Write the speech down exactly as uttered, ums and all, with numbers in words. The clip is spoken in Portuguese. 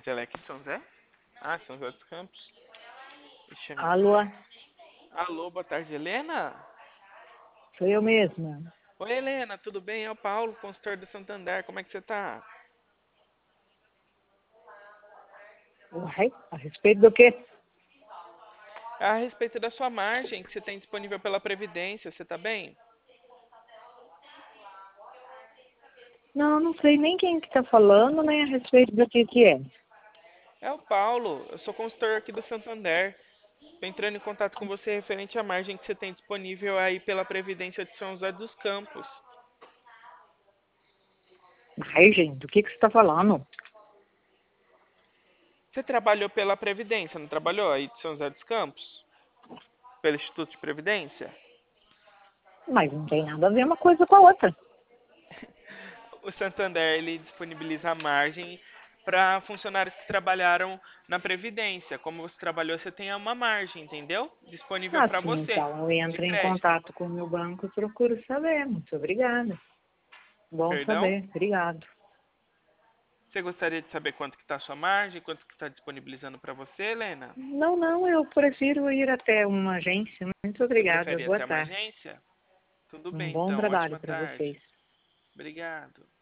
tarde, ela é aqui de São José? Ah, São José dos Campos. Deixa eu... Alô, Alô, boa tarde, Helena? sou eu mesma. Oi, Helena, tudo bem? É o Paulo, consultor do Santander, como é que você tá? Uai, a respeito do quê? A respeito da sua margem que você tem disponível pela Previdência, você tá bem? Não, não sei nem quem que tá falando, nem a respeito do que que é. É o Paulo, eu sou consultor aqui do Santander. Tô entrando em contato com você referente à margem que você tem disponível aí pela Previdência de São José dos Campos. Margem? Do que que você tá falando? Você trabalhou pela Previdência, não trabalhou aí de São José dos Campos? Pelo Instituto de Previdência? Mas não tem nada a ver uma coisa com a outra. O Santander, ele disponibiliza a margem para funcionários que trabalharam na Previdência. Como você trabalhou, você tem uma margem, entendeu? Disponível para Assim, você, então eu de entro em crédito. contato com o meu banco e procuro saber. Muito obrigada. Bom Perdão? saber. Obrigado. Você gostaria de saber quanto que está a sua margem, quanto que está disponibilizando para você, Helena? Não, não, eu prefiro ir até uma agência. Muito obrigada. Prefere Boa até uma tarde. agência? Tudo Um bem, bom então. trabalho Ótima para tarde. vocês. Obrigado.